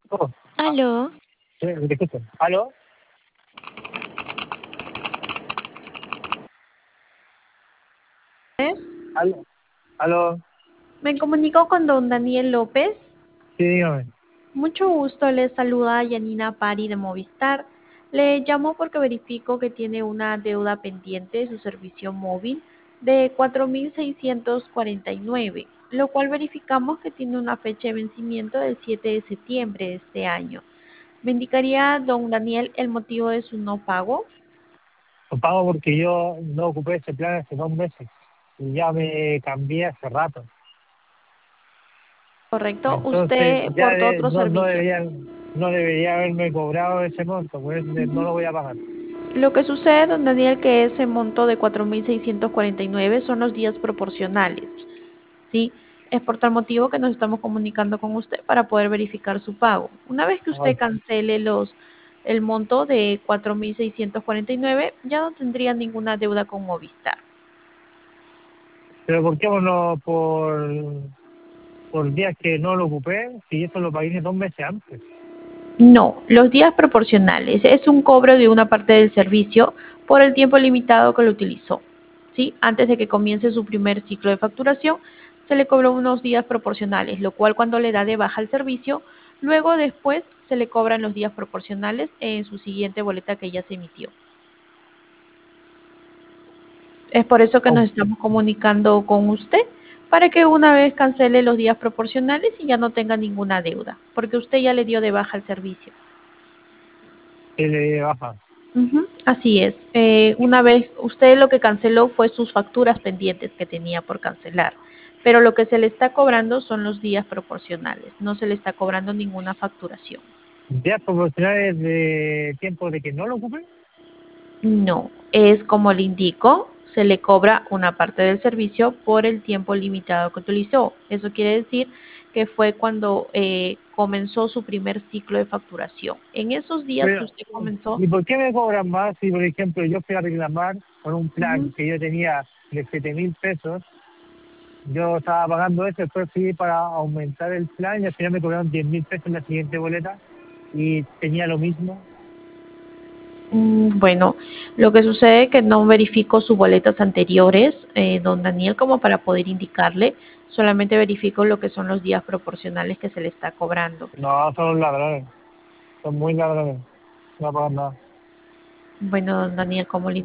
Oh, ah, Aló, sí, te escucho. ¿Aló? ¿es? ¿Aló? ¿Aló? Me comunico con don Daniel López. Sí, dígame. Mucho gusto, le saluda Yanina Pari de Movistar. Le llamo porque verifico que tiene una deuda pendiente de su servicio móvil de 4.649, lo cual verificamos que tiene una fecha de vencimiento del 7 de septiembre de este año. ¿Me indicaría, don Daniel, el motivo de su no pago? Lo pago porque yo no ocupé ese plan hace 2 meses y ya me cambié hace rato. Correcto, Entonces usted portó otro no servicio. debería haberme cobrado ese monto, pues no lo voy a pagar. Lo que sucede, don Daniel, que ese monto de 4.649 son los días proporcionales, ¿sí? Es por tal motivo que nos estamos comunicando con usted para poder verificar su pago. Una vez que Ah, usted cancele el monto de 4.649, ya no tendría ninguna deuda con Movistar. pero ¿por qué no por días que no lo ocupé? Si eso lo pagué 2 meses antes. No, los días proporcionales es un cobro de una parte del servicio por el tiempo limitado que lo utilizó. ¿Sí? Antes de que comience su primer ciclo de facturación, se le cobró unos días proporcionales, lo cual cuando le da de baja el servicio, luego después se le cobran los días proporcionales en su siguiente boleta que ya se emitió. Es por eso que nos Oh, estamos comunicando con usted, para que una vez cancele los días proporcionales y ya no tenga ninguna deuda, porque usted ya le dio de baja el servicio. que le baja. Ujú, así es. Una vez usted lo que canceló fue sus facturas pendientes que tenía por cancelar, pero lo que se le está cobrando son los días proporcionales, no se le está cobrando ninguna facturación. Días proporcionales de tiempo de que no lo ocupé. No, es como le indico, se le cobra una parte del servicio por el tiempo limitado que utilizó. Eso quiere decir que fue cuando comenzó su primer ciclo de facturación. En esos días que Pero, usted comenzó, ¿y por qué me cobran más si, por ejemplo, yo fui a reclamar por un ujú, plan que yo tenía de 7.000 pesos? Yo estaba pagando eso, después fui para aumentar el plan y al final me cobraron 10.000 pesos en la siguiente boleta y tenía lo mismo. Bueno, lo que sucede es que no verifico sus boletas anteriores, don Daniel, como para poder indicarle, solamente verifico lo que son los días proporcionales que se le está cobrando. No, son los ladrones, son muy ladrones, no pagan nada. Bueno, don Daniel, como le